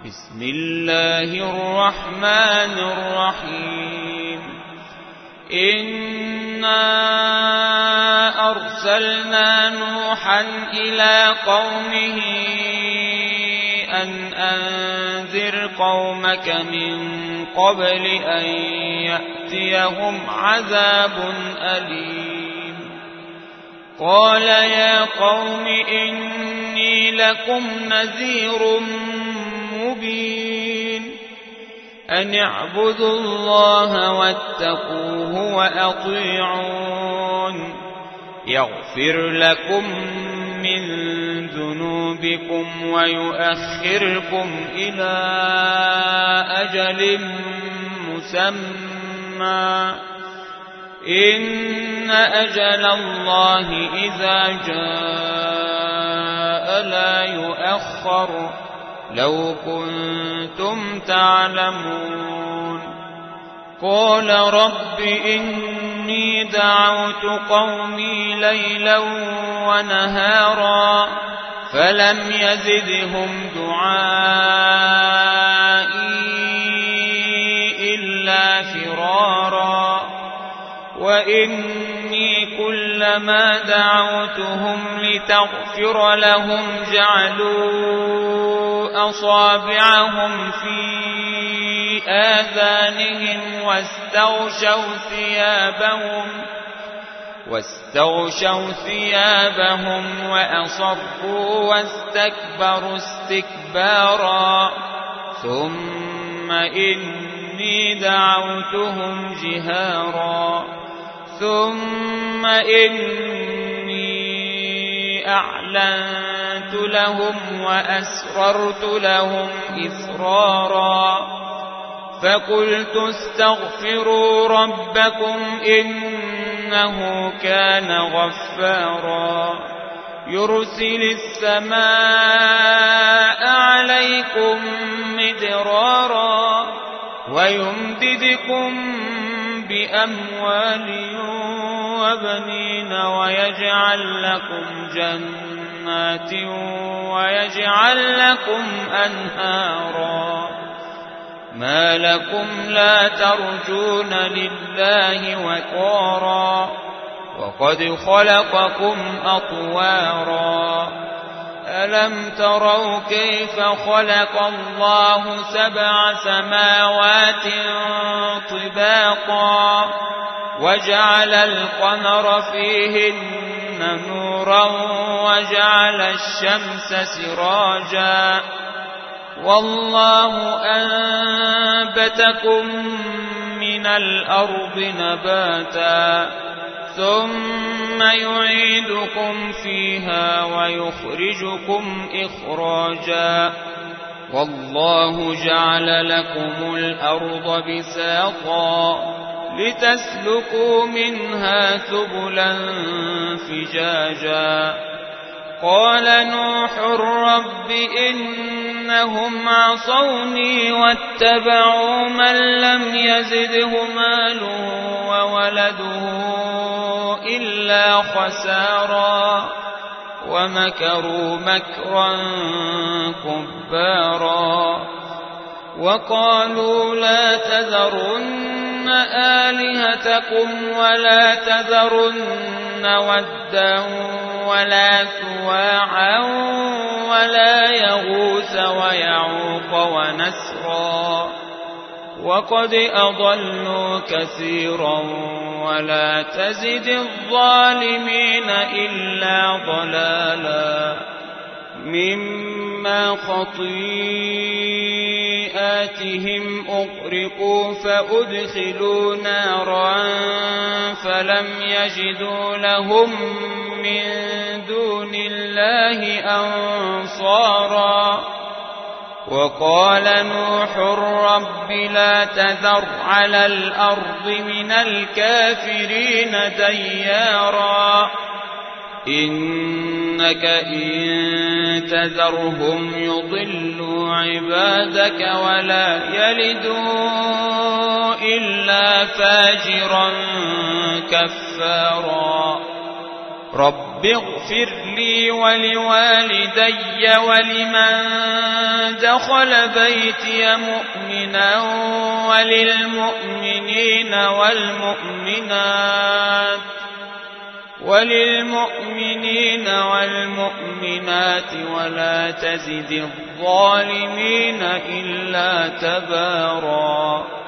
بسم الله الرحمن الرحيم إنا أرسلنا نوحا إلى قومه أن أنذر قومك من قبل أن يأتيهم عذاب أليم قال يا قوم إني لكم نذير مبين أن اعبدوا الله واتقوه وأطيعون يغفر لكم من ذنوبكم ويؤخركم إلى أجل مسمى إن أجل الله إذا جاء لا يؤخر لو كنتم تعلمون قال رب إني دعوت قومي ليلا ونهارا فلم يزدهم دعائي إلا فرارا وإني كلما دعوتهم لتغفر لهم جعلوا أصابعهم في آذانهم واستغشوا ثيابهم وأصروا واستكبروا استكبارا ثم إني دعوتهم جهارا ثم إني أعلنت لهم وأسررت لهم إسرارا فقلت استغفروا ربكم إنه كان غفارا يرسل السماء عليكم مدرارا ويمددكم بأموال وبنين ويجعل لكم جنات ويجعل لكم أنهارا ما لكم لا ترجون لله وقارا وقد خلقكم أطوارا ألم تروا كيف خلق الله 7 سماوات طباقا وجعل القمر فيهن نورا وجعل الشمس سراجا والله أنبتكم من الأرض نباتا ثم يعيدكم فيها ويخرجكم إخراجا والله جعل لكم الأرض بساطا لتسلكوا منها سبلا فجاجا قال نوح رب إنهم عصوني واتبعوا من لم يزده ماله وولده إلا خسارا ومكروا مكرا كبارا وقالوا لا تذرن آلهتكم ولا تذرن ودا ولا سواعا ولا يغوث ويعوق ونسرا وقد أضلوا كثيرا ولا تزد الظالمين إلا ضلالا مما خطيئاتهم أغرقوا فأدخلوا نارا فلم يجدوا لهم من دون الله أنصارا وقال نوح رب لا تذر على الأرض من الكافرين ديارا إنك إن تذرهم يضلوا عبادك ولا يلدوا إلا فاجرا كفارا رب اغفر لي ولوالدي ولمن دخل بيتي مؤمنا وللمؤمنين والمؤمنات ولا تزد الظالمين إلا تبارا.